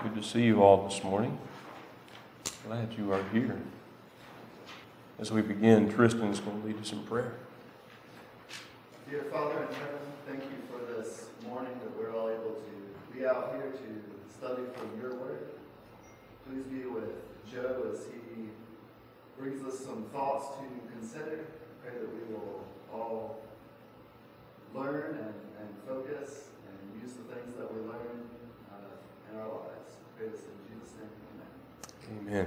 Good to see you all this morning. Glad you are here. As we begin, Tristan is going to lead us in prayer. Dear Father in heaven, thank you for this morning that we're all able to be out here to study from your word. Please be with Joe as he brings us some thoughts to consider. I pray that we will all learn and focus and use the things that we learn in our lives. I pray this in Jesus' name. Amen.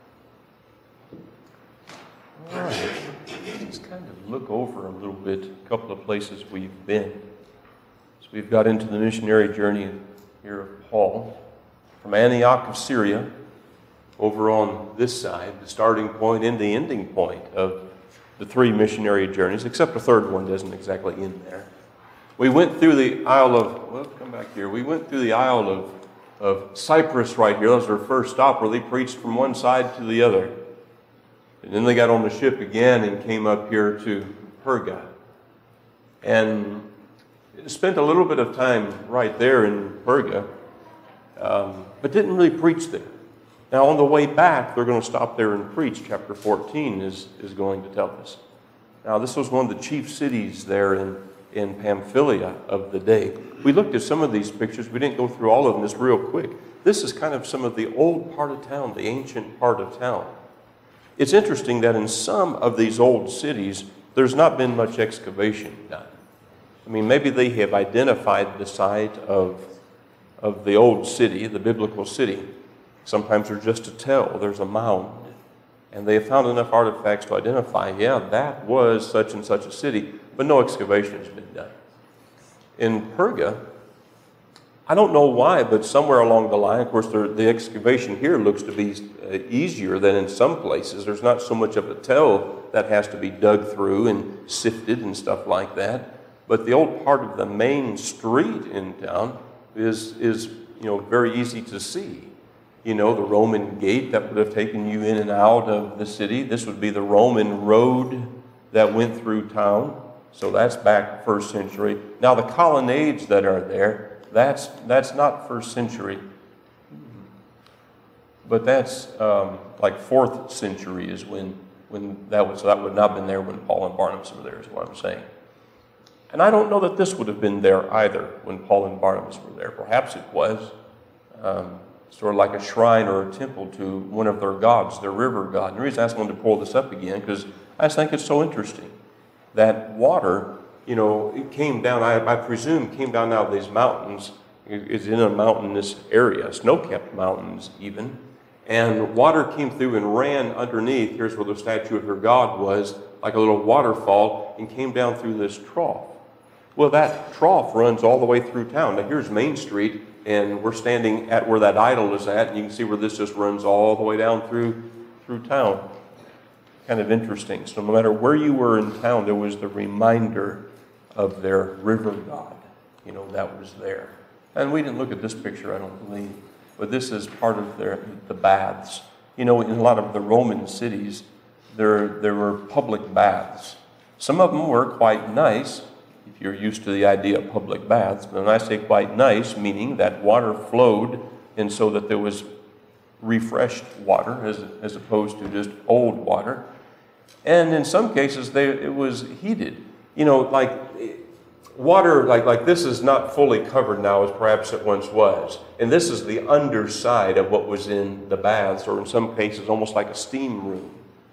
Amen. All right. Let's kind of look over a little bit, a couple of places we've been. So we've got into the missionary journey here of Paul from Antioch of Syria over on this side, the starting point and the ending point of the three missionary journeys, except the third one doesn't exactly end there. We went through the Isle of, come back here. We went through the Isle of Cyprus right here. That was our first stop where they preached from one side to the other. And then they got on the ship again and came up here to Perga. And spent a little bit of time right there in Perga, but didn't really preach there. Now on the way back, they're going to stop there and preach. Chapter 14 is going to tell us. Now this was one of the chief cities there in Pamphylia of the day. We looked at some of these pictures. We didn't go through all of them just real quick. This is kind of some of the old part of town, the ancient part of town. It's interesting that in some of these old cities, there's not been much excavation done. I mean, maybe they have identified the site of the old city, the biblical city. Sometimes there's just a tell, there's a mound. And they have found enough artifacts to identify, yeah, that was such and such a city, but no excavation has been done. In Perga, I don't know why, but somewhere along the line, of course, the excavation here looks to be easier than in some places. There's not so much of a tell that has to be dug through and sifted and stuff like that. But the old part of the main street in town is very easy to see. You know, the Roman gate that would have taken you in and out of the city. This would be the Roman road that went through town. So that's back first century. Now the colonnades that are there, that's not first century. But that's like 4th century is when that was. So that would not have been there when Paul and Barnabas were there, is what I'm saying. And I don't know that this would have been there either when Paul and Barnabas were there. Perhaps it was. Sort of like a shrine or a temple to one of their gods, their river god. And the reason I asked them to pull this up again, because I just think it's so interesting that water, it came down, I presume, came down out of these mountains. It's in a mountainous area, snow-capped mountains even. And water came through and ran underneath. Here's where the statue of their god was, like a little waterfall, and came down through this trough. Well, that trough runs all the way through town. Now, here's Main Street, and we're standing at where that idol is at, and you can see where this just runs all the way down through town. Kind of interesting. So no matter where you were in town, there was the reminder of their river god, that was there. And we didn't look at this picture, I don't believe, but this is part of the baths. In a lot of the Roman cities, there were public baths. Some of them were quite nice, if you're used to the idea of public baths. But when I say quite nice, meaning that water flowed, and so that there was refreshed water as opposed to just old water. And in some cases, it was heated. Like water, like this is not fully covered now as perhaps it once was. And this is the underside of what was in the baths, or in some cases, almost like a steam room.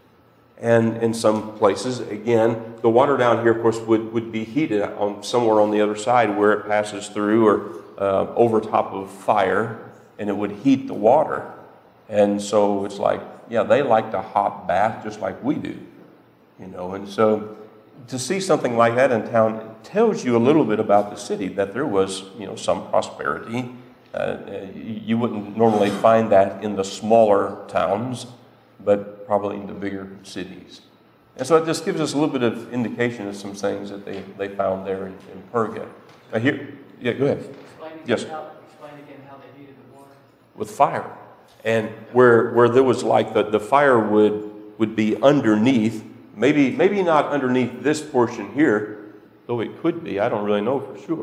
And in some places, again, the water down here, of course, would be heated somewhere on the other side where it passes through or over top of fire, and it would heat the water. And so it's like, yeah, they liked a hot bath just like we do, And so to see something like that in town tells you a little bit about the city, that there was, some prosperity. You wouldn't normally find that in the smaller towns, but probably in the bigger cities. And so it just gives us a little bit of indication of some things that they found there in Perga. Now here, yeah, go ahead. Explain again how they heated the water. With fire. And where there was like the fire would be underneath, maybe not underneath this portion here, though it could be, I don't really know for sure.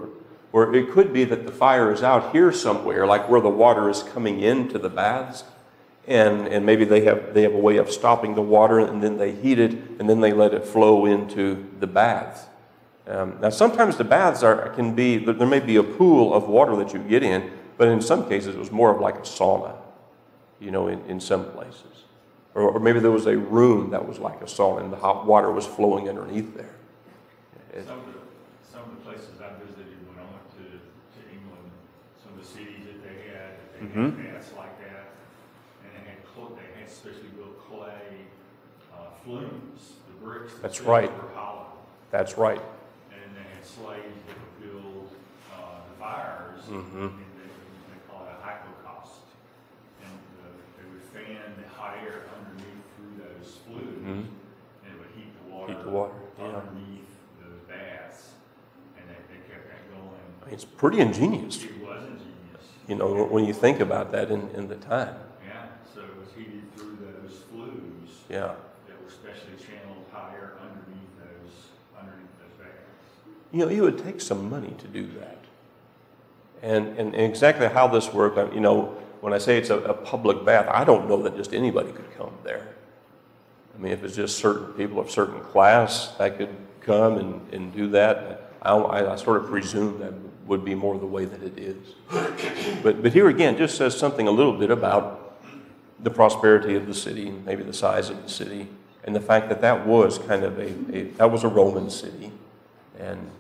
Or it could be that the fire is out here somewhere, like where the water is coming into the baths, and maybe they have a way of stopping the water, and then they heat it, and then they let it flow into the baths. Now, sometimes the baths there may be a pool of water that you get in, but in some cases it was more of like a sauna, in some places. Or maybe there was a room that was like a sauna, and the hot water was flowing underneath there. Some of the places I visited when I went to England, some of the cities that they had baths like that, and they had specially built clay flumes, the bricks. That's right. Were hollow. That's right. And they had slaves that would build the fires, and they call it a hypocaust, and they would fan the hot air underneath through those flumes, and it would heat the water, underneath the baths, and they kept that going. It's pretty ingenious. It was ingenious. When you think about that in the time. Yeah, so it was heated through those flues. Yeah. That were specially channeled higher underneath those baths. It would take some money to do that. And exactly how this worked, when I say it's a public bath, I don't know that just anybody could come there. I mean, if it's just certain people of certain class that could come and do that, I sort of presume that would be more the way that it is. But here again, just says something a little bit about the prosperity of the city, maybe the size of the city, and the fact that was kind of that was a Roman city, and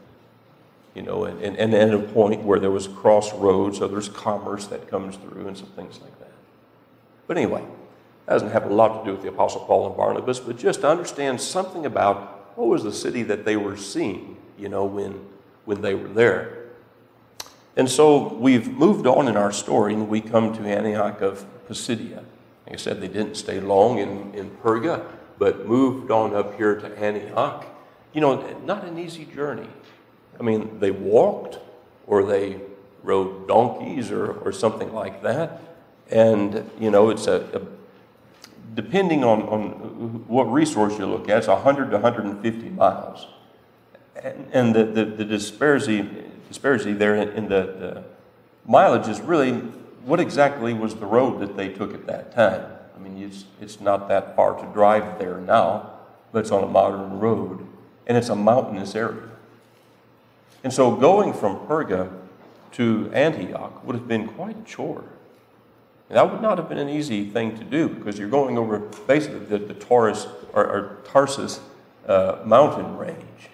at a point where there was crossroads, so there's commerce that comes through and some things like that. But anyway, that doesn't have a lot to do with the Apostle Paul and Barnabas, but just to understand something about what was the city that they were seeing, when they were there. And so we've moved on in our story, and we come to Antioch of Pisidia. Like I said, they didn't stay long in Perga, but moved on up here to Antioch. Not an easy journey. I mean, they walked, or they rode donkeys, or something like that. And, it's depending on what resource you look at, it's 100 to 150 miles. And the disparity there in the mileage is really what exactly was the road that they took at that time. I mean, it's not that far to drive there now, but it's on a modern road, and it's a mountainous area. And so going from Perga to Antioch would have been quite a chore. And that would not have been an easy thing to do, because you're going over basically the Taurus or Tarsus mountain range,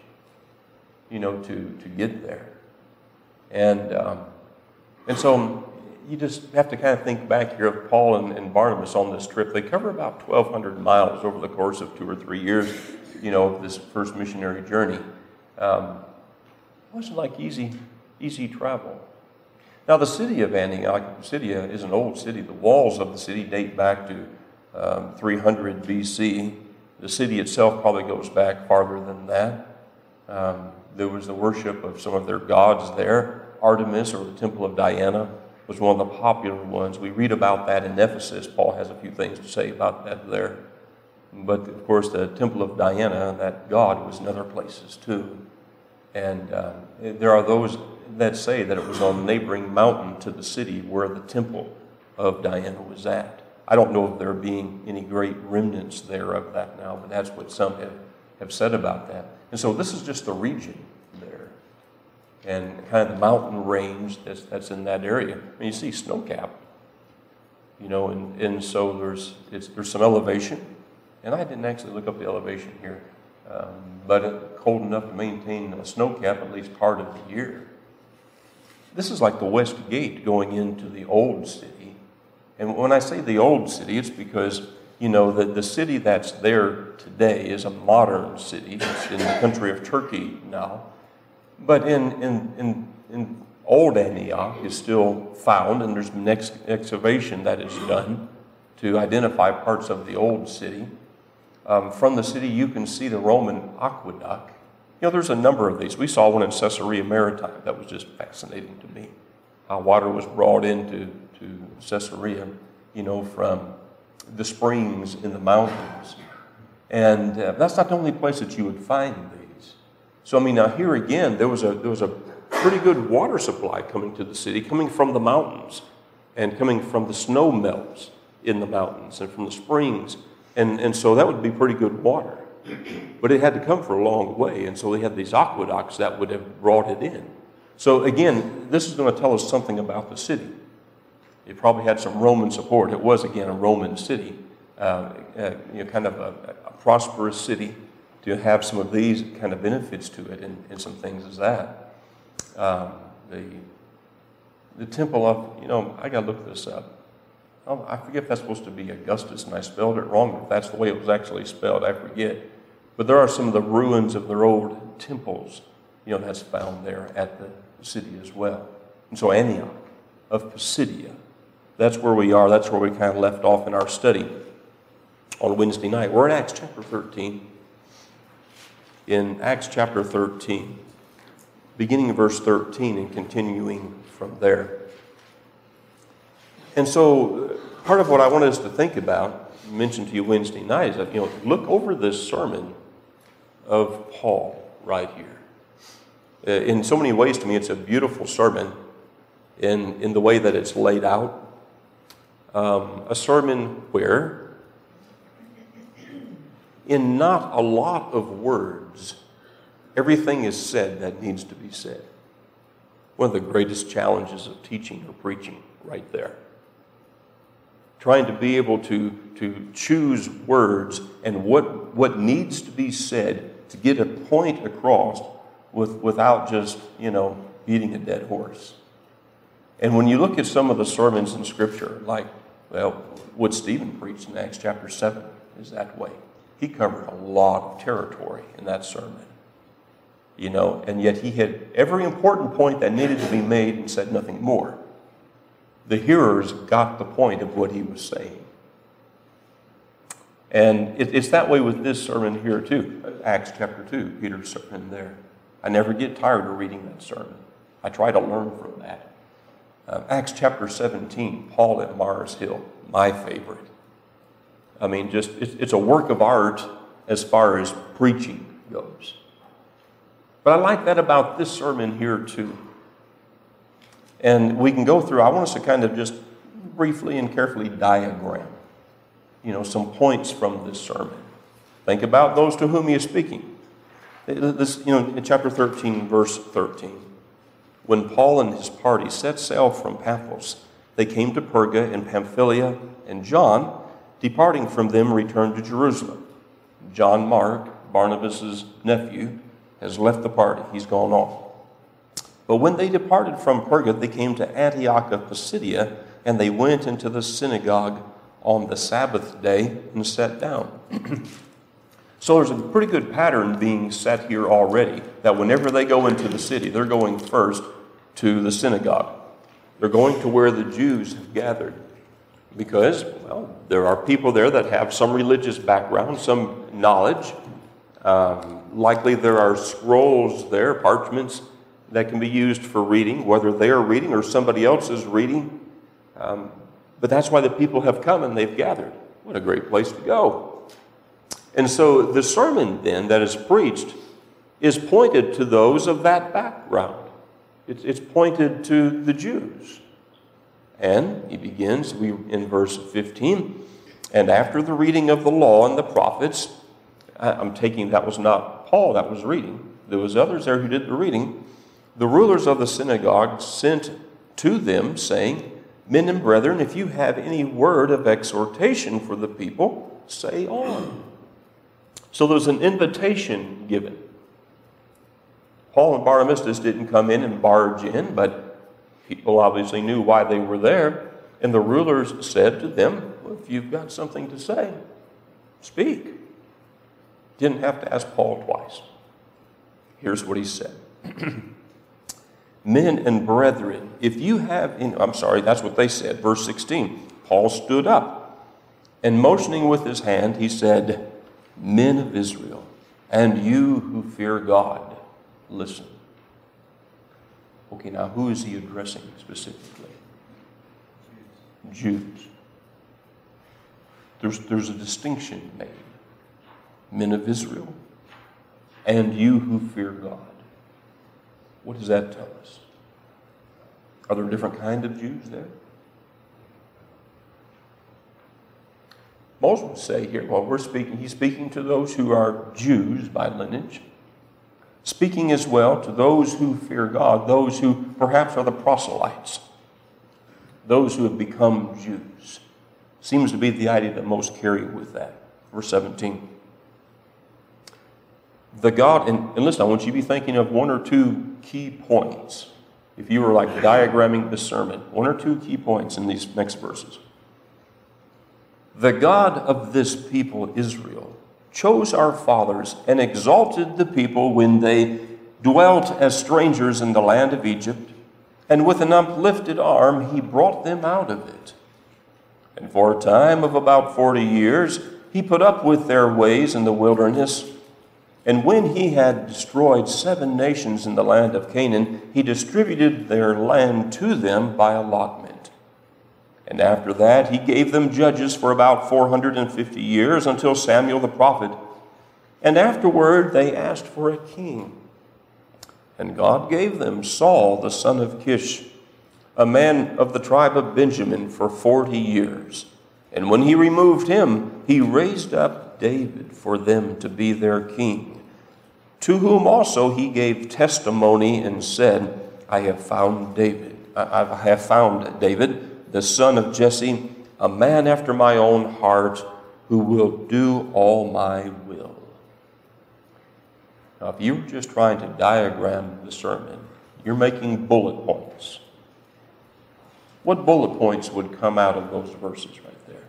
to get there. And so you just have to kind of think back here of Paul and Barnabas on this trip. They cover about 1,200 miles over the course of 2 or 3 years, of this first missionary journey. It wasn't like easy travel. Now, the city of Antioch, Pisidia, is an old city. The walls of the city date back to 300 BC. The city itself probably goes back farther than that. There was the worship of some of their gods there. Artemis, or the Temple of Diana, was one of the popular ones. We read about that in Ephesus. Paul has a few things to say about that there. But, of course, the Temple of Diana, that god, was in other places too. And there are those that say that it was on a neighboring mountain to the city where the Temple of Diana was at. I don't know if there being any great remnants there of that now, but that's what some have said about that. And so this is just the region there, and kind of the mountain range that's in that area. I mean, you see snow-capped, and so there's some elevation, and I didn't actually look up the elevation here, but it's cold enough to maintain a snow cap at least part of the year. This is like the West Gate going into the old city. And when I say the old city, it's because, the city that's there today is a modern city. It's in the country of Turkey now. But in old Antioch is still found, and there's been excavation that is done to identify parts of the old city. From the city, you can see the Roman aqueduct. There's a number of these. We saw one in Caesarea Maritime that was just fascinating to me. How water was brought into Caesarea, from the springs in the mountains. And that's not the only place that you would find these. So, now here again, there was a pretty good water supply coming to the city, coming from the mountains and coming from the snow melts in the mountains and from the springs. And so that would be pretty good water. But it had to come for a long way, and so they had these aqueducts that would have brought it in. So again, this is going to tell us something about the city. It probably had some Roman support. It was, again, a Roman city, kind of a prosperous city, to have some of these kind of benefits to it and some things as that. The temple of, I got to look this up. I forget if that's supposed to be Augustus, and I spelled it wrong. If that's the way it was actually spelled, I forget. But there are some of the ruins of their old temples, that's found there at the city as well. And so Antioch of Pisidia, that's where we are. That's where we kind of left off in our study on Wednesday night. We're in Acts chapter 13. In Acts chapter 13, beginning in verse 13 and continuing from there. And so part of what I wanted us to think about, mentioned to you Wednesday night, is that, look over this sermon of Paul right here. In so many ways, to me, it's a beautiful sermon in the way that it's laid out. A sermon where, in not a lot of words, everything is said that needs to be said. One of the greatest challenges of teaching or preaching right there. Trying to be able to choose words and what needs to be said to get a point across without just, beating a dead horse. And when you look at some of the sermons in Scripture, like, what Stephen preached in Acts chapter 7 is that way. He covered a lot of territory in that sermon. And yet he had every important point that needed to be made and said nothing more. The hearers got the point of what he was saying. And it's that way with this sermon here too. Acts chapter 2, Peter's sermon there. I never get tired of reading that sermon. I try to learn from that. Acts chapter 17, Paul at Mars Hill, my favorite. I mean, it's a work of art as far as preaching goes. But I like that about this sermon here too. And we can go through, I want us to kind of just briefly and carefully diagram, some points from this sermon. Think about those to whom he is speaking. This, in chapter 13, verse 13. When Paul and his party set sail from Paphos, they came to Perga in Pamphylia, and John, departing from them, returned to Jerusalem. John Mark, Barnabas' nephew, has left the party. He's gone on. But when they departed from Perga, they came to Antioch of Pisidia, and they went into the synagogue on the Sabbath day and sat down. So there's a pretty good pattern being set here already, that whenever they go into the city, they're going first to the synagogue. They're going to where the Jews have gathered. Because, there are people there that have some religious background, some knowledge. Likely there are scrolls there, parchments, that can be used for reading, whether they are reading or somebody else is reading. But that's why the people have come and they've gathered. What a great place to go. And so the sermon then that is preached is pointed to those of that background. It's pointed to the Jews. And he begins in verse 15, and after the reading of the law and the prophets, I'm taking that was not Paul that was reading. There was others there who did the reading. The rulers of the synagogue sent to them, saying, Men and brethren, if you have any word of exhortation for the people, say on. So there's an invitation given. Paul and Barnabas just didn't come in and barge in, but people obviously knew why they were there. And the rulers said to them, if you've got something to say, speak. Didn't have to ask Paul twice. Here's what he said. Men and brethren, if you have that's what they said. Verse 16, Paul stood up, and motioning with his hand, he said, Men of Israel, and you who fear God, listen. Okay, now who is he addressing specifically? Jews. There's a distinction made. Men of Israel, and you who fear God. What does that tell us? Are there different kinds of Jews there? Most would say here, well, he's speaking to those who are Jews by lineage, speaking as well to those who fear God, those who perhaps are the proselytes, those who have become Jews. Seems to be the idea that most carry with that. Verse 17. The God, and listen, I want you to be thinking of one or two key points. If you were like diagramming the sermon, one or two key points in these next verses. The God of this people, Israel, chose our fathers and exalted the people when they dwelt as strangers in the land of Egypt, and with an uplifted arm he brought them out of it. And for a time of about 40 years he put up with their ways in the wilderness. And when he had destroyed 7 nations in the land of Canaan, he distributed their land to them by allotment. And after that, he gave them judges for about 450 years until Samuel the prophet. And afterward, they asked for a king. And God gave them Saul, the son of Kish, a man of the tribe of Benjamin, for 40 years. And when he removed him, he raised up David for them to be their king, to whom also he gave testimony and said, I have found David, the son of Jesse, a man after my own heart, who will do all my will. Now, if you were just trying to diagram the sermon, you're making bullet points. What bullet points would come out of those verses right there?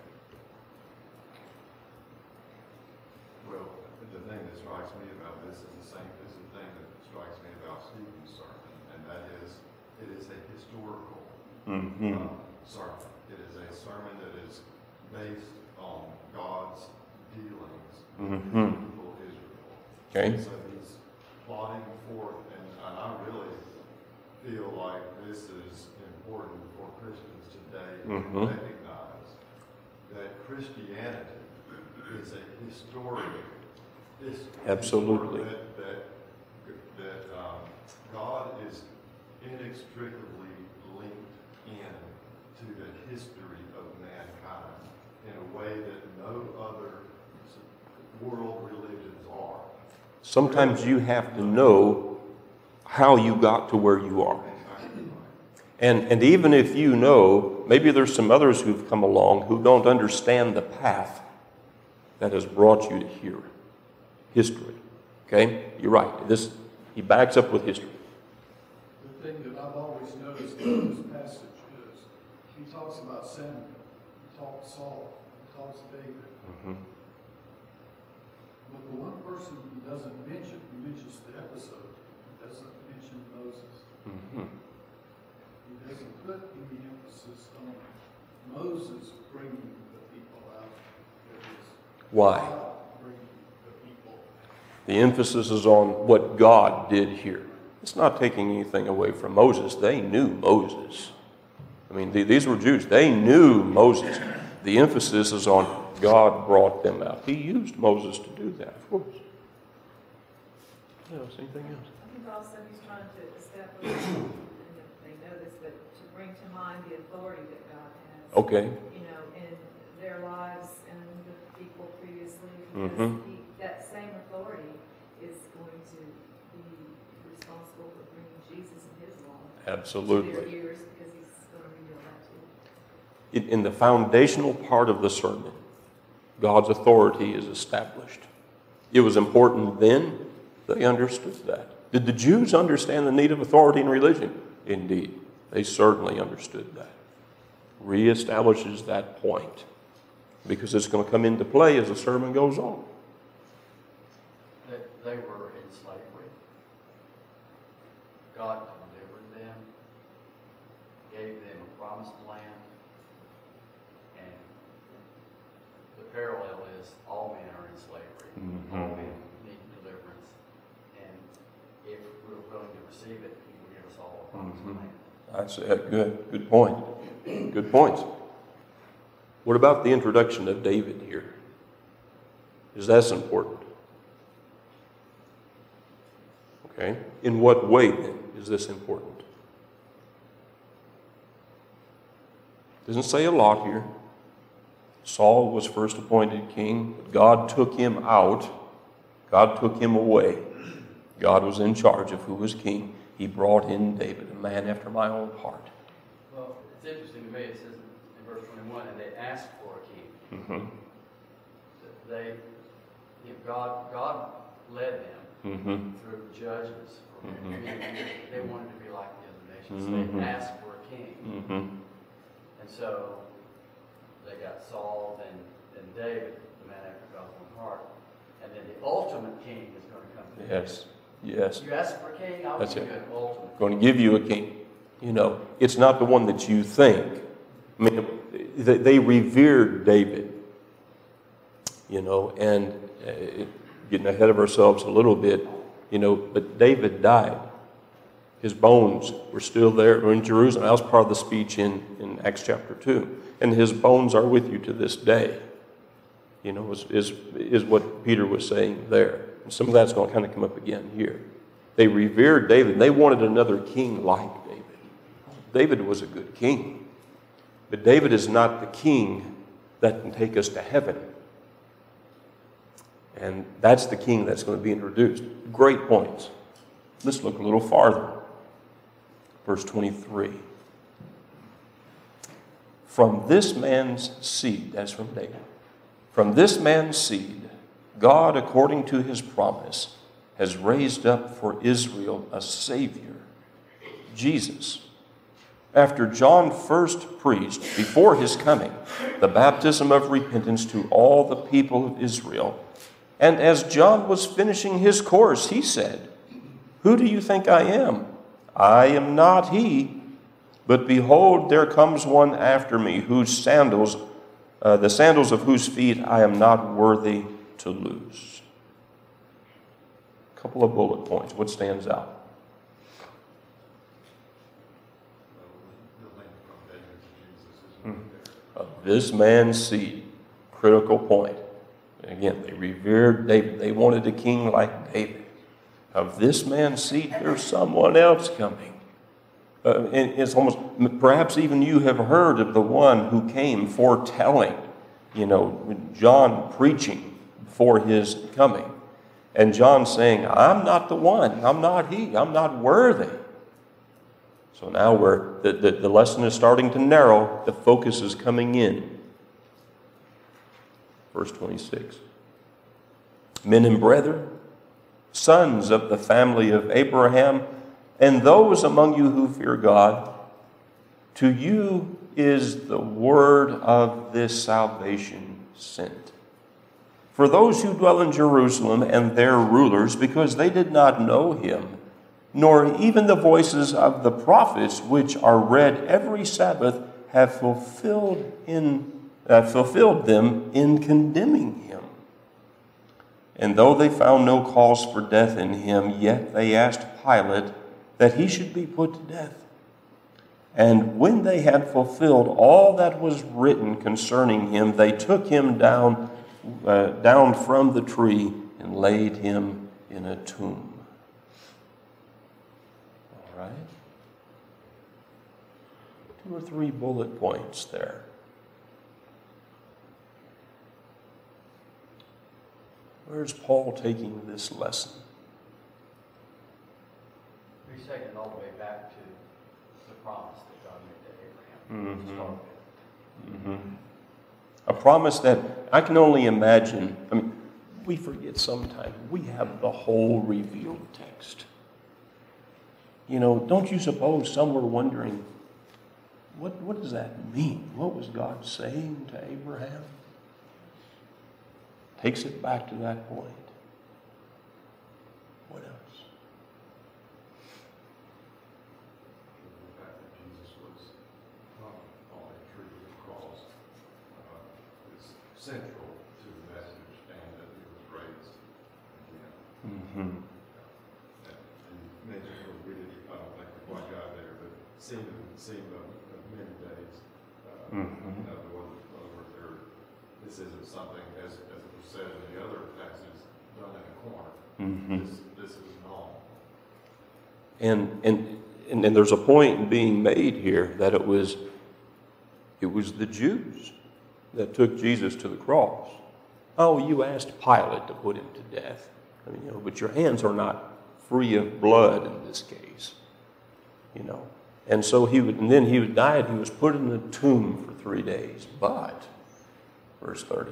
Well, the thing that strikes me about this is the same as the thing that strikes me about Stephen's sermon, and that is, it is a historical sermon. It is a sermon that is based on God's dealings with the people of Israel. Okay. So he's plotting forth, and I really feel like this is important for Christians today to recognize that Christianity is a historic. Absolutely. That God is inextricably linked in to the history of mankind in a way that no other world religions are. Sometimes you have to know how you got to where you are. And even if you know, maybe there's some others who've come along who don't understand the path that has brought you to here. History. Okay? You're right. He backs up with history. The thing that I've always noticed in this passage is he talks about Samuel, he talks Saul, he talks David. But the one person he doesn't mention, he mentions the episode, he doesn't mention Moses. He doesn't put any emphasis on Moses bringing the people out. Why? Bringing the people. The emphasis is on what God did here. It's not taking anything away from Moses. They knew Moses. I mean, these were Jews. They knew Moses. The emphasis is on God brought them out. He used Moses to do that, of course. Anything else? I think also he's trying to establish, and they know this, but to bring to mind the authority that God has. Okay. In their lives and the people previously, because that same authority is going to be responsible for bringing Jesus and his law Absolutely. to their ears, because he's going to reveal that too. In the foundational part of the sermon, God's authority is established. It was important then. They understood that. Did the Jews understand the need of authority in religion? Indeed. They certainly understood that. Reestablishes that point, because it's going to come into play as the sermon goes on. They were in slavery. God delivered them, gave them a promised land, and the parallel is all men are in slavery. All men need deliverance, and if we're willing to receive it, he will give us all a promised land. That's good point. Good points. What about the introduction of David here? Because that's important. Okay. In what way then is this important. Doesn't say a lot here. Saul was first appointed king, but God took him out. God took him away. God was in charge of who was king. He brought in David, a man after my own heart. Well, it's interesting to me, it says in verse 21, and they asked for a king. Mm-hmm. They, God led them Mm-hmm. through judges. Mhm. They wanted to be like the other nations. Mhm. They asked for a king. Mm-hmm. And so they got Saul, then David, the man after God's own heart. And then the ultimate king is going to come to Yes. Yes. You ask for a king, I'll That's give you it. an ultimate. Going to give you a king. You know, it's not the one that you think. I mean, they revered David. You know, and getting ahead of ourselves a little bit, you know, but David died. His bones were still there in Jerusalem. That was part of the speech in Acts chapter 2. And his bones are with you to this day. You know, is what Peter was saying there. And some of that's going to kind of come up again here. They revered David. They wanted another king like David. David was a good king. But David is not the king that can take us to heaven. And that's the king that's going to be introduced. Great points. Let's look a little farther. Verse 23. From this man's seed, that's from David. From this man's seed, God, according to his promise, has raised up for Israel a Savior, Jesus. After John first preached, before his coming, the baptism of repentance to all the people of Israel. And as John was finishing his course, he said, "Who do you think I am? I am not he. But behold, there comes one after me, whose sandals, the sandals of whose feet I am not worthy to loose." A couple of bullet points. What stands out? The link from David to Jesus is right there. Of this man's seed. Critical point. Again, they revered David. They wanted a king like David. Of this man's seed, there's someone else coming. And it's almost, perhaps even you have heard of the one who came foretelling, you know, John preaching for his coming. And John saying, I'm not the one. I'm not he. I'm not worthy. So now the lesson is starting to narrow. The focus is coming in. Verse 26. Men and brethren, sons of the family of Abraham, and those among you who fear God, to you is the word of this salvation sent. For those who dwell in Jerusalem and their rulers, because they did not know him, nor even the voices of the prophets, which are read every Sabbath, have fulfilled them in condemning him. And though they found no cause for death in him, yet they asked Pilate that he should be put to death. And when they had fulfilled all that was written concerning him, they took him down from the tree and laid him in a tomb. All right? 2 or 3 bullet points there. Where's Paul taking this lesson? He's taking it all the way back to the promise that God made to Abraham. to start with. Mm-hmm. A promise that I can only imagine. I mean, we forget sometimes. We have the whole revealed text. You know, don't you suppose some were wondering, what does that mean? What was God saying to Abraham? Takes it back to that point. What else? The fact that Jesus was on a tree with a cross is central to the message, and that he was raised again. Mm-hmm. And mentioned, I don't think we quite got there, but seemed of many days. Mm-hmm. In other words, this isn't something, as it was said in the other passages, done in a corner. Mm-hmm. This is normal. And there's a point being made here that it was the Jews that took Jesus to the cross. Oh, you asked Pilate to put him to death. I mean, but your hands are not free of blood in this case. And so he died. He was put in the tomb for 3 days. But, verse 30.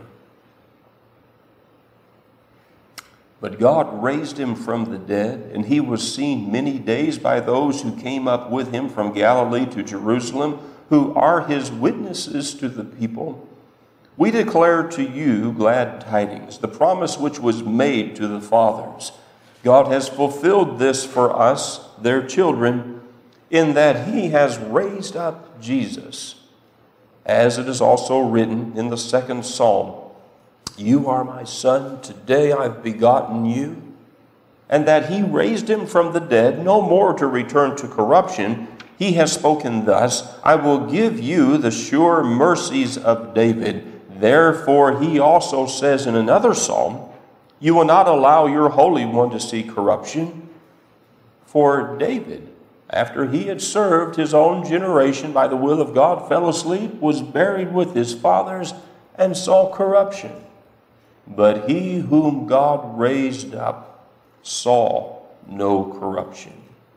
But God raised him from the dead, and he was seen many days by those who came up with him from Galilee to Jerusalem, who are his witnesses to the people. We declare to you glad tidings, the promise which was made to the fathers. God has fulfilled this for us, their children, in that he has raised up Jesus, as it is also written in the 2nd Psalm, you are my son, today I've begotten you. And that he raised him from the dead, no more to return to corruption. He has spoken thus, I will give you the sure mercies of David. Therefore he also says in another psalm, you will not allow your Holy One to see corruption. For David, after he had served his own generation by the will of God, fell asleep, was buried with his fathers, and saw corruption. But he whom God raised up saw no corruption.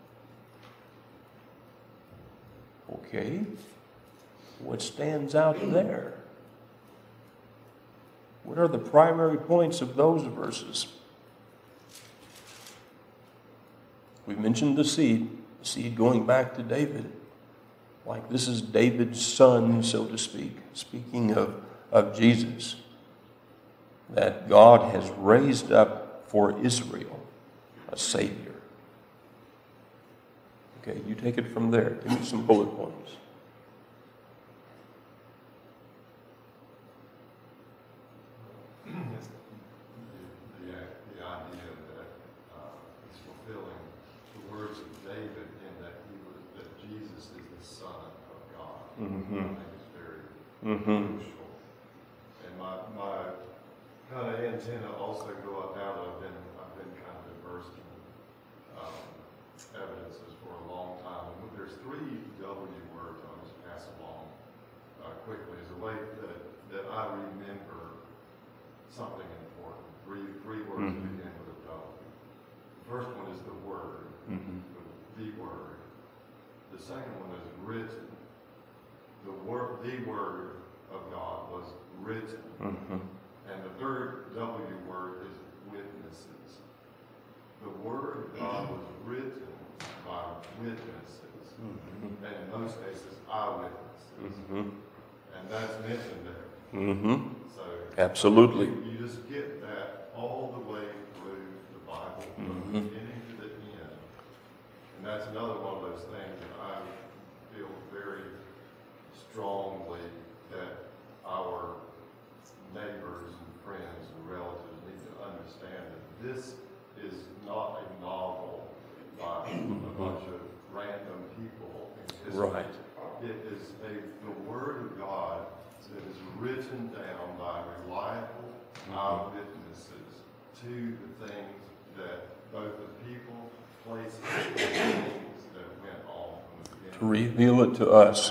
Okay, what stands out there? What are the primary points of those verses? We mentioned the seed going back to David. Like this is David's son, so to speak, speaking of Jesus. That God has raised up for Israel a Savior. Okay, you take it from there. Give me some bullet points. The idea that he's fulfilling the words of David in that Jesus is the Son of God. Mm-hmm. I think it's very crucial. And my kind of antenna also go up now that I've been kind of immersed in evidences for a long time. And there's 3 W words I'll just pass along quickly as a way that I remember something important. Three words begin with a W. The first one is the word, the word. The second one is written. The word of God was written. And the third W word is witnesses. The word of God was written by witnesses. And in most cases, eyewitnesses. And that's mentioned there. So absolutely. You just get that all the way through the Bible, from the beginning to the end. And that's another one of those things that I feel very strongly that our neighbors and friends and relatives need to understand that this is not a novel by a bunch of random people in history. Right. It is the Word of God that is written down by reliable eyewitnesses to the things that both the people, places, and things that went on from the beginning. To reveal it to us.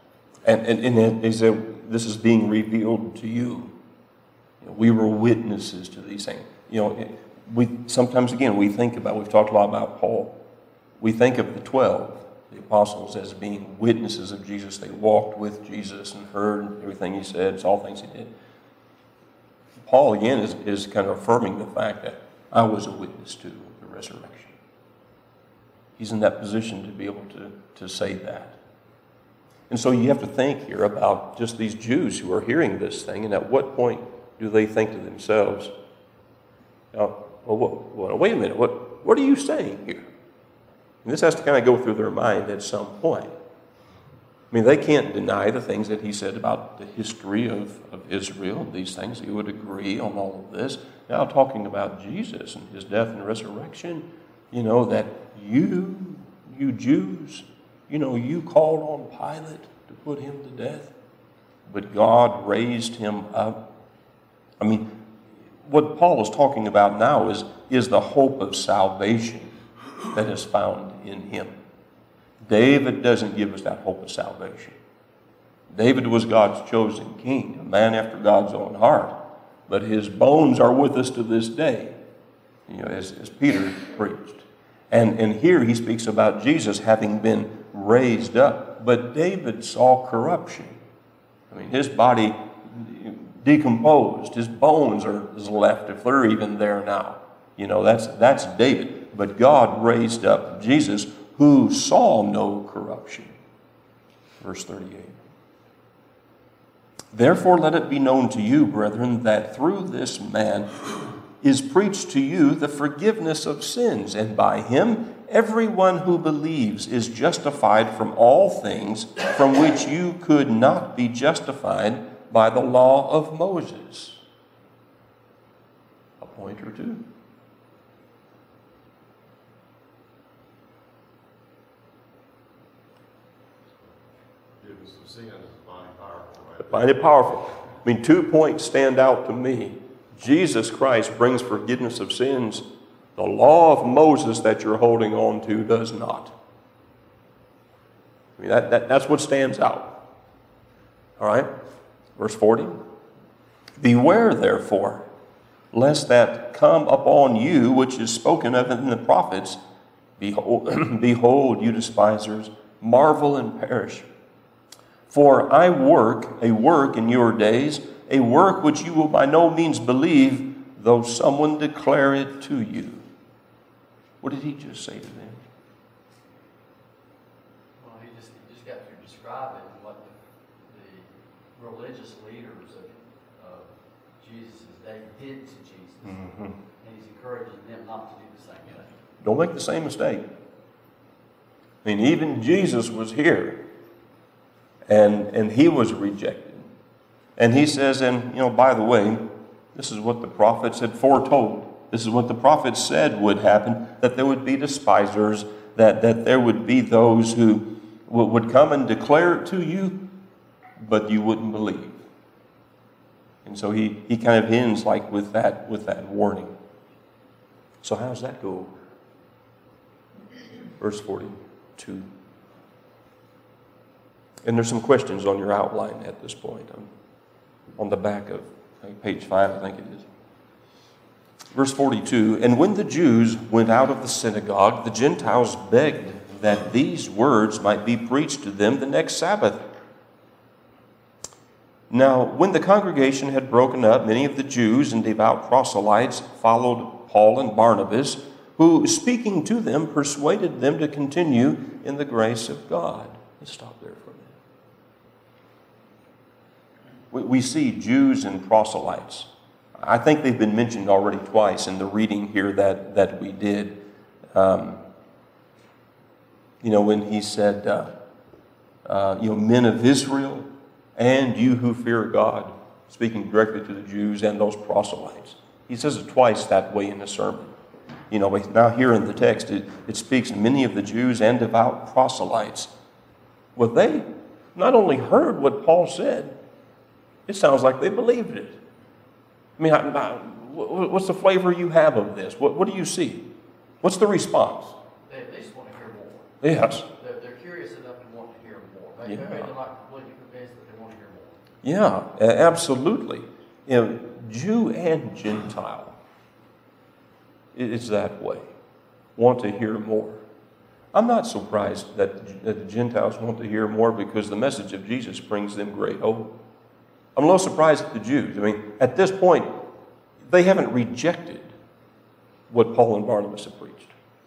And this is being revealed to you. We were witnesses to these things. We sometimes, again, we've talked a lot about Paul. We think of the 12, the apostles, as being witnesses of Jesus. They walked with Jesus and heard everything he said, saw things he did. Paul, again, is kind of affirming the fact that I was a witness to the resurrection. He's in that position to be able to say that. And so you have to think here about just these Jews who are hearing this thing, and at what point do they think to themselves, wait a minute, what are you saying here? And this has to kind of go through their mind at some point. I mean, they can't deny the things that he said about the history of Israel, these things. He would agree on all of this. Now talking about Jesus and his death and resurrection, that you Jews, you called on Pilate to put him to death, but God raised him up. I mean, what Paul is talking about now is the hope of salvation that is found in him. David doesn't give us that hope of salvation. David was God's chosen king, a man after God's own heart, but his bones are with us to this day, as Peter preached. And here he speaks about Jesus having been raised up, but David saw corruption. I mean, his body decomposed, his bones are left, if they're even there now. That's David. But God raised up Jesus, who saw no corruption. Verse 38. Therefore let it be known to you, brethren, that through this man is preached to you the forgiveness of sins, and by him everyone who believes is justified from all things from which you could not be justified by the law of Moses. A point or two. Forgiveness of sin is mighty powerful, right? Mighty powerful. I mean, 2 points stand out to me. Jesus Christ brings forgiveness of sins. The law of Moses that you're holding on to does not. I mean, that's what stands out. All right? Verse 40. Beware, therefore, lest that come upon you which is spoken of in the prophets. Behold, you despisers, marvel and perish. For I work a work in your days, a work which you will by no means believe, though someone declare it to you. What did he just say to them? Well, he just got through describing what the religious leaders of Jesus' day did to Jesus. Mm-hmm. And he's encouraging them not to do the same thing. Don't make the same mistake. I mean, even Jesus was here, and he was rejected. And he says, and by the way, this is what the prophets had foretold. This is what the prophets said would happen, that there would be despisers, that there would be those who would come and declare it to you, but you wouldn't believe. And so he kind of ends like with that warning. So how does that go? Verse 42. And there's some questions on your outline at this point. On the back of page 5, I think it is. Verse 42, and when the Jews went out of the synagogue, the Gentiles begged that these words might be preached to them the next Sabbath. Now, when the congregation had broken up, many of the Jews and devout proselytes followed Paul and Barnabas, who, speaking to them, persuaded them to continue in the grace of God. Let's stop there for a minute. We see Jews and proselytes. I think they've been mentioned already twice in the reading here that we did. When he said, men of Israel and you who fear God, speaking directly to the Jews and those proselytes. He says it twice that way in the sermon. Now here in the text, it speaks many of the Jews and devout proselytes. Well, they not only heard what Paul said, it sounds like they believed it. I mean, what's the flavor you have of this? What do you see? What's the response? They at least want to hear more. Yes. They're curious enough to want to hear more. Maybe they're not completely convinced, but they want to hear more. Yeah, absolutely. Jew and Gentile, it's that way. Want to hear more. I'm not surprised that the Gentiles want to hear more because the message of Jesus brings them great hope. I'm a little surprised at the Jews. I mean, at this point, they haven't rejected what Paul and Barnabas have preached.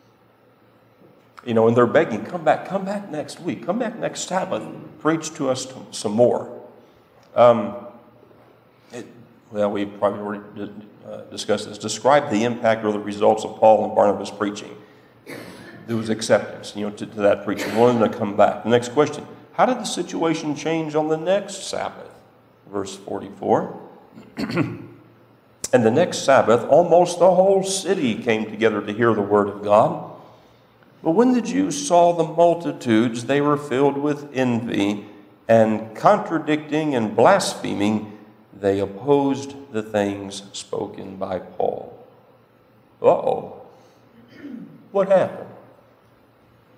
And they're begging, come back next week, come back next Sabbath, preach to us some more. We probably already discussed this. Describe the impact or the results of Paul and Barnabas preaching. There was acceptance, to that preaching. Wanting them to come back. The next question, how did the situation change on the next Sabbath? Verse 44. And the next Sabbath, almost the whole city came together to hear the word of God. But when the Jews saw the multitudes, they were filled with envy, and contradicting and blaspheming, they opposed the things spoken by Paul. Uh-oh. What happened?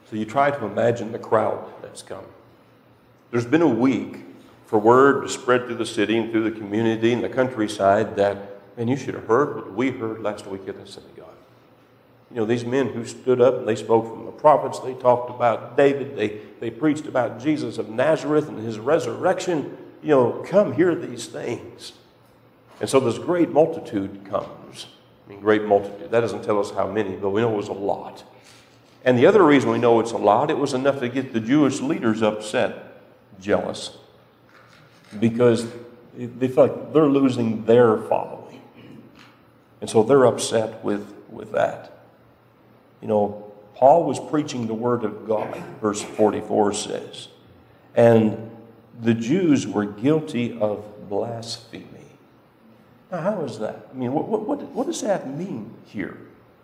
So you try to imagine the crowd that's come. There's been a week for word to spread through the city and through the community and the countryside that, man, you should have heard what we heard last week at the synagogue. You know, these men who stood up and they spoke from the prophets, they talked about David, they preached about Jesus of Nazareth and his resurrection. You know, come hear these things. And so this great multitude comes. I mean, great multitude. That doesn't tell us how many, but we know it was a lot. And the other reason we know it's a lot, it was enough to get the Jewish leaders upset, jealous, because they feel like they're losing their following. And so they're upset with that. You know, Paul was preaching the word of God, verse 44 says. And the Jews were guilty of blasphemy. Now, how is that? I mean, what does that mean here?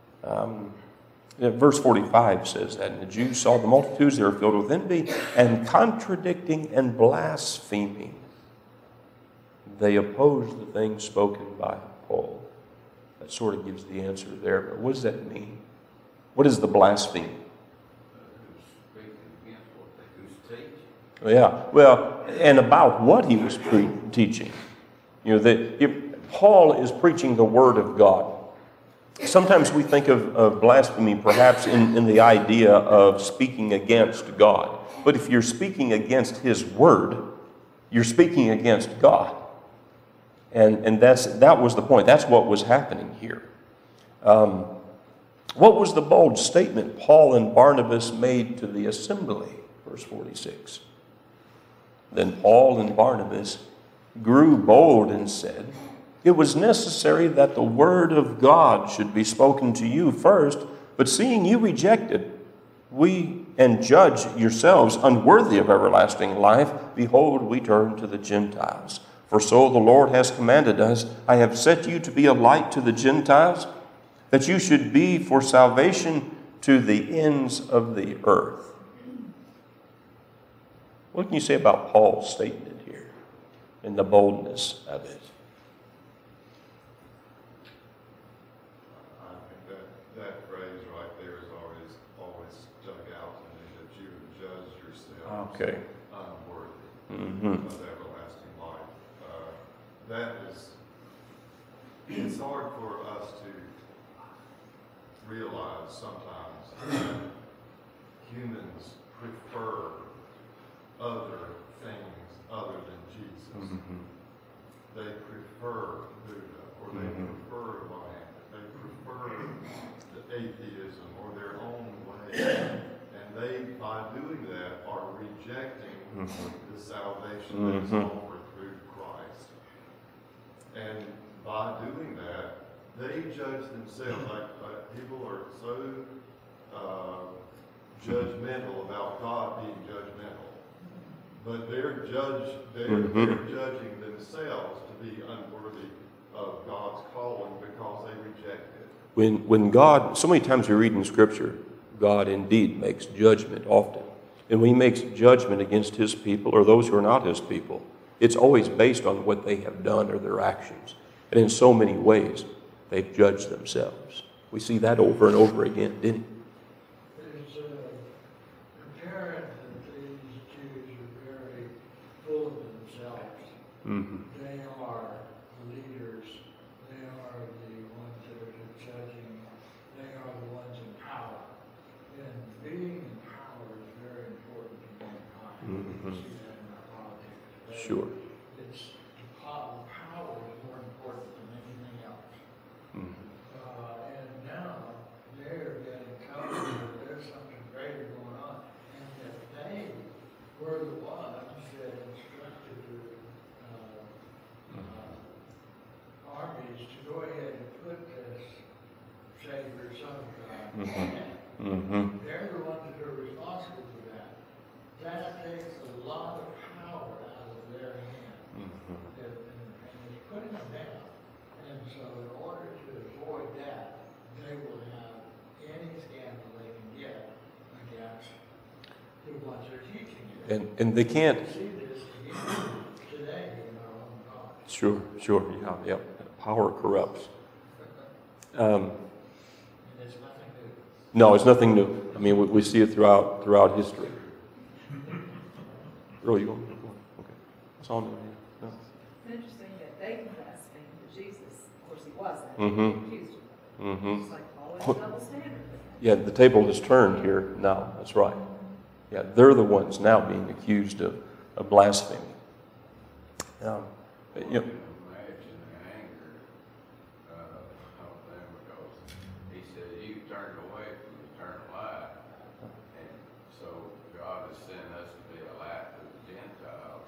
Verse 45 says that, and the Jews saw the multitudes, they were filled with envy, and contradicting and blaspheming. They opposed the things spoken by Paul. That sort of gives the answer there. But what does that mean? What is the blasphemy? Yeah, well, and about what he was teaching. You know, Paul is preaching the Word of God. Sometimes we think of blasphemy perhaps in the idea of speaking against God. But if you're speaking against His Word, you're speaking against God. And that was the point. That's what was happening here. What was the bold statement Paul and Barnabas made to the assembly? Verse 46. Then Paul and Barnabas grew bold and said, it was necessary that the word of God should be spoken to you first, but seeing you rejected, and judge yourselves unworthy of everlasting life, behold, we turn to the Gentiles. For so the Lord has commanded us, I have set you to be a light to the Gentiles, that you should be for salvation to the ends of the earth. What can you say about Paul's statement here and the boldness of it? I think that phrase right there is always stuck out to me, that you would judge yourselves unworthy of everlasting life. It's hard for us to realize sometimes that humans prefer other things other than Jesus. They prefer Buddha, or they prefer Mohammed, they prefer the atheism or their own way. And they, by doing that, are rejecting the salvation that is offered through Christ. And by doing that, they judge themselves. Like people are so judgmental about God being judgmental. But they're judging themselves to be unworthy of God's calling because they reject it. When God, so many times we read in Scripture, God indeed makes judgment often. And when He makes judgment against His people or those who are not His people, it's always based on what they have done or their actions. And in so many ways, they've judged themselves. We see that over and over again, didn't we? They are the leaders. They are the ones that are judging. They are the ones in power. And being in power is very important to mankind. We see that in our politics. Sure. It's power is more important than anything else. And now they're getting covered that there's something greater going on, and that they were the ones that instructed the armies to go ahead and put this Savior, Son of God, in. They're the ones that are responsible for that. That takes a lot of power out of their hands, and it's putting them down. And so in order to avoid that, they will have any scandal they can get against the ones they're teaching it. And they can't. We see this again today in our own God. Sure, yeah. Power corrupts. And it's nothing new. No, it's nothing new. I mean, we see it throughout history. Earl, you going? Okay. It's on there. No. It's interesting that they can blaspheme, but Jesus, of course, he wasn't. Mhm. He accused him. Mm-hmm. It's like always double standard. Yeah, the table is turned here now. That's right. Yeah, they're the ones now being accused of blasphemy. You know, Imagine the anger of them, because he said, you turned away from eternal life. And so God has sent us to be a light to the Gentiles.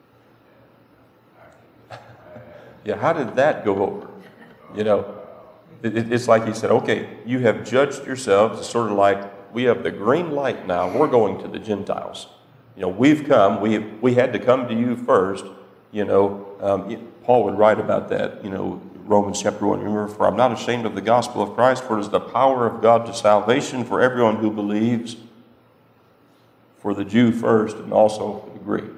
And I can just imagine. yeah, how did that go over? You know, it's like he said, okay, you have judged yourselves. It's sort of like we have the green light now. We're going to the Gentiles. You know, we've come. We had to come to you first. You know, Paul would write about that, you know, Romans chapter 1. Remember, for I'm not ashamed of the gospel of Christ, for it is the power of God to salvation for everyone who believes, for the Jew first and also for the Greek.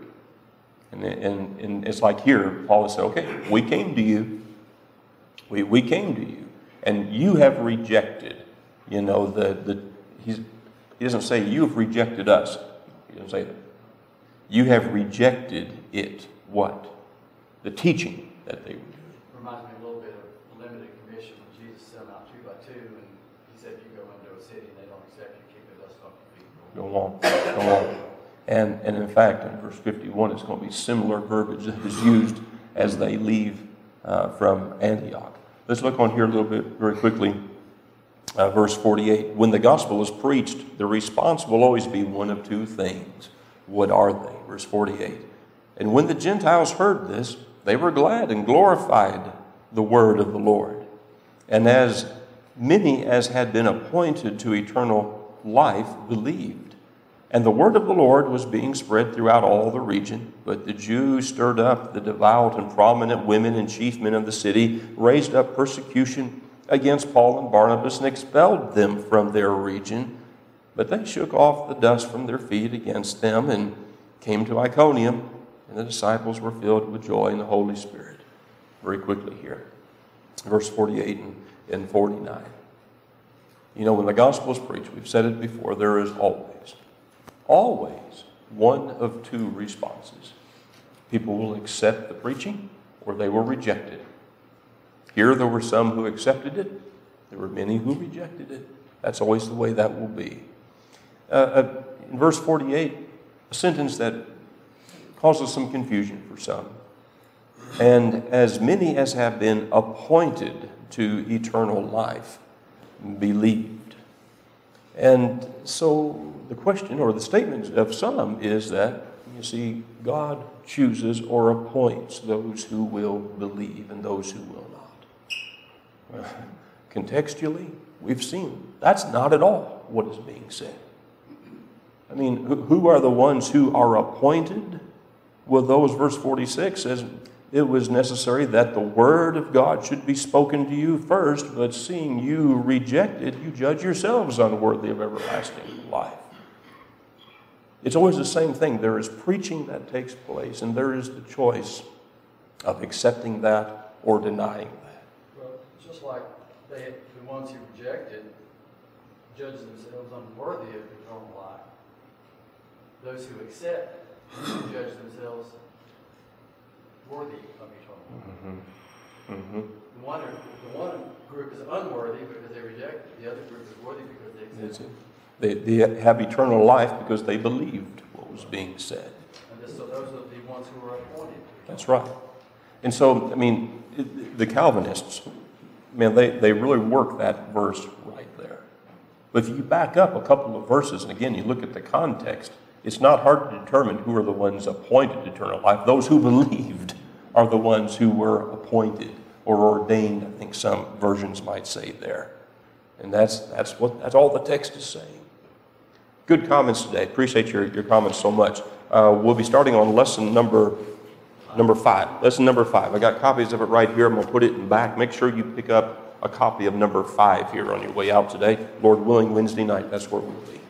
And it's like here, Paul said, okay, we came to you. We came to you. And you have rejected, you know, he doesn't say you have rejected us. He doesn't say that. You have rejected it. What? The teaching that they were doing. Reminds me a little bit of limited commission when Jesus sent them out 2 by 2, and he said, you go into a city and they don't accept you, keep the dust off your feet. Go on. And in fact, in verse 51, it's going to be similar verbiage that is used as they leave from Antioch. Let's look on here a little bit very quickly. Verse 48. When the gospel is preached, the response will always be one of two things. What are they? Verse 48. And when the Gentiles heard this, they were glad and glorified the word of the Lord. And as many as had been appointed to eternal life believed. And the word of the Lord was being spread throughout all the region. But the Jews stirred up the devout and prominent women and chief men of the city, raised up persecution against Paul and Barnabas, and expelled them from their region. But they shook off the dust from their feet against them and came to Iconium, and the disciples were filled with joy in the Holy Spirit. Very quickly here. Verse 48 and 49. You know, when the gospel is preached, we've said it before, there is always one of two responses. People will accept the preaching or they will reject it. Here there were some who accepted it. There were many who rejected it. That's always the way that will be. In verse 48, a sentence that causes some confusion for some. And as many as have been appointed to eternal life believed. And so the question or the statement of some is that, you see, God chooses or appoints those who will believe and those who will not. Contextually, we've seen that's not at all what is being said. I mean, who are the ones who are appointed? Well, those, verse 46 says, it was necessary that the word of God should be spoken to you first, but seeing you reject it, you judge yourselves unworthy of everlasting life. It's always the same thing. There is preaching that takes place, and there is the choice of accepting that or denying that. Well, just like the ones who rejected judge themselves unworthy of eternal life. Those who accept judge themselves worthy of eternal life. Mm-hmm. The one group is unworthy because they reject it. The other group is worthy because they accept it. They have eternal life because they believed what was being said. And so those are the ones who are appointed. That's right. And so, I mean, the Calvinists, man, they really work that verse right there. But if you back up a couple of verses, and again, you look at the context, it's not hard to determine who are the ones appointed to eternal life. Those who believed are the ones who were appointed or ordained, I think some versions might say there. And that's all the text is saying. Good comments today. Appreciate your comments so much. We'll be starting on lesson number 5. Lesson number 5. I got copies of it right here. I'm going to put it in back. Make sure you pick up a copy of number 5 here on your way out today. Lord willing, Wednesday night, that's where we'll be.